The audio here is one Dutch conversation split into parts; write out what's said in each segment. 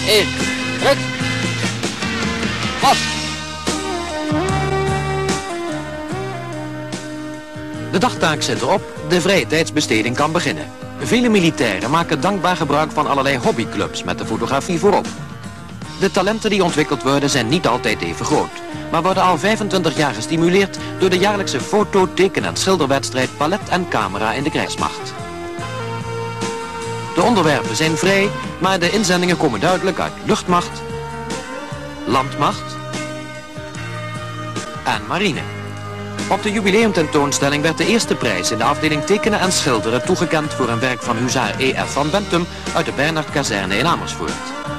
1. Druk. Vast. De dagtaak zit erop, de vrije tijdsbesteding kan beginnen. Vele militairen maken dankbaar gebruik van allerlei hobbyclubs met de fotografie voorop. De talenten die ontwikkeld worden zijn niet altijd even groot, maar worden al 25 jaar gestimuleerd door de jaarlijkse foto-, teken- en schilderwedstrijd Palet en Camera in de krijgsmacht. De onderwerpen zijn vrij, maar de inzendingen komen duidelijk uit luchtmacht, landmacht en marine. Op de jubileumtentoonstelling werd de eerste prijs in de afdeling tekenen en schilderen toegekend voor een werk van huzaar E.F. van Bentum uit de Bernhardkazerne in Amersfoort.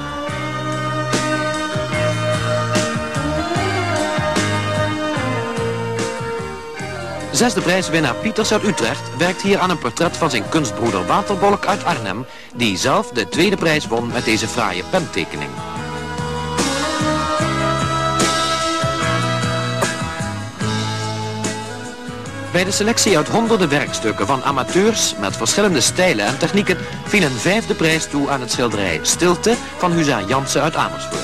Zesde prijswinnaar Pieters uit Utrecht werkt hier aan een portret van zijn kunstbroeder Waterbolk uit Arnhem, die zelf de tweede prijs won met deze fraaie pentekening. Bij de selectie uit honderden werkstukken van amateurs met verschillende stijlen en technieken viel een vijfde prijs toe aan het schilderij Stilte van huzaar Jansen uit Amersfoort.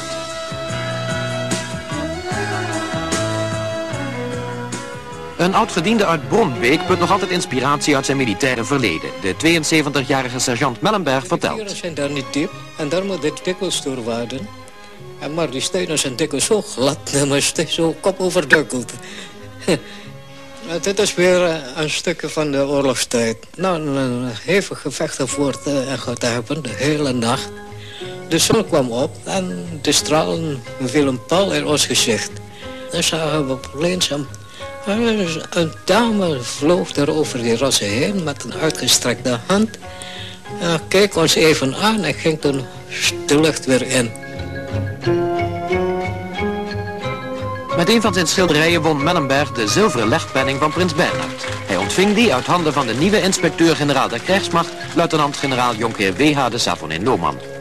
Een oud-gediende uit Bronbeek put nog altijd inspiratie uit zijn militaire verleden. De 72-jarige sergeant Mellenberg vertelt. De zijn daar niet diep en daar moet dit dikwijls door worden. Maar die stenen zijn dikwijls zo glad, maar steeds zo kop overdukkeld. Dit is weer een stukje van de oorlogstijd. Nou, een hevig gevechten voort en getuigen de hele nacht. De zon kwam op en de stralen vielen pal in ons gezicht. Dan zagen we opeens een dame vloog er over die rossen heen met een uitgestrekte hand. Keek ons even aan en ging toen de lucht weer in. Met een van zijn schilderijen won Mellenberg de zilveren legpenning van prins Bernhard. Hij ontving die uit handen van de nieuwe inspecteur-generaal der krijgsmacht, luitenant-generaal Jonkheer W.H. de Savonin-Lohman.